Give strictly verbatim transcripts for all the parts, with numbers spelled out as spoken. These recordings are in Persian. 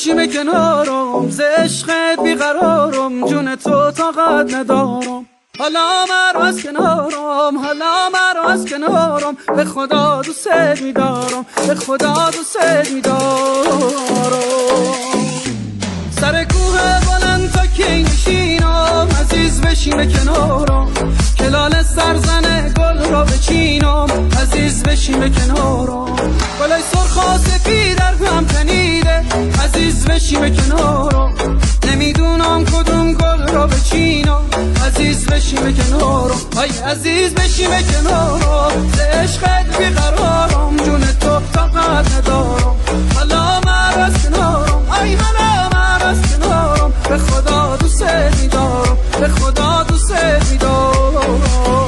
بشیم کنارم، ز عشقت بیقرارم، جون تو طاقت ندارم. حالا مرو از کنارم، حالا مرو از کنارم، به خدا دوست میدارم، به خدا دوست میدارم. سر کوه بلند تا کی نشینم، عزیز بشیم کنارم، کلال سرزن گل را بچینم، عزیز بشیم کنارم. گلای سرخ و سفید در هم تنیده، عزیز بشیم کنارم، نمیدونم کدوم گل را بچینم، عزیز بشیم کنارم. ای عزیز بشیم کنارم، ز عشقت بیقرارم، جون تو طاقت ندارم. حالا مرو از کنارم، ای حالا مرو از کنارم، به خدا دوست میدارم، به خدا دوست میدارم.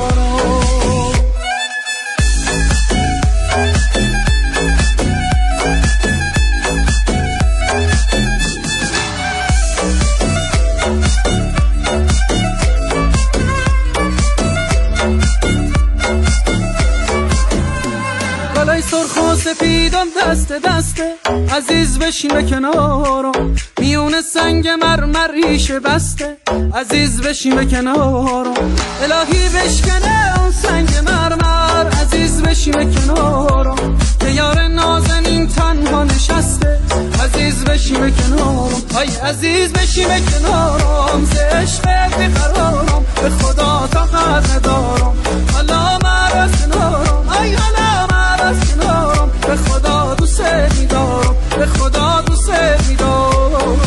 گلای سرخ و سفیدم دست دسته، عزیز بشیم کنارم، میون سنگ مرمریش بسته، عزیز بشیم کنارم. الهی بشکنه اون سنگ مرمر، عزیز بشیم کنارم، که یار نازنین تنها نشسته، عزیز بشیم کنارم. ای عزیز بشیم کنارم، ز عشقت بیقرارم، به خدا طاقت ندارم. حالا مرو از کنارم، ای حالا مرو از کنارم، به خدا دوست میدارم، به خدا دوست میدارم.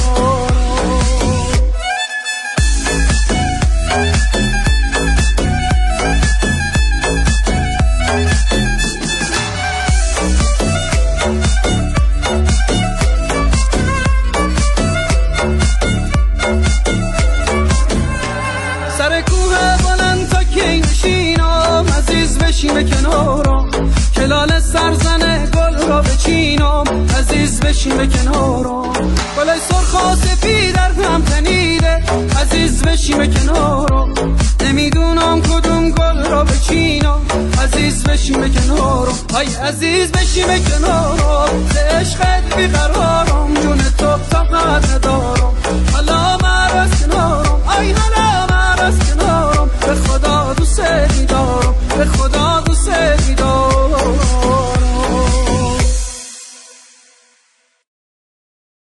سر کوه بلند تا کی نشینم، عزیز بشیم کنارم، کلال سرزن گل را بچینم، عزیز بشیم کنارم. گلای سرخ و سفید در هم تنیده، عزیز بشیم کنارم، نمیدونم کدوم گل را بچینم، عزیز بشیم کنارم. ای عزیز بشیم کنارم، ز عشقت بیقرارم، جون تو طاقت ندارم. حالا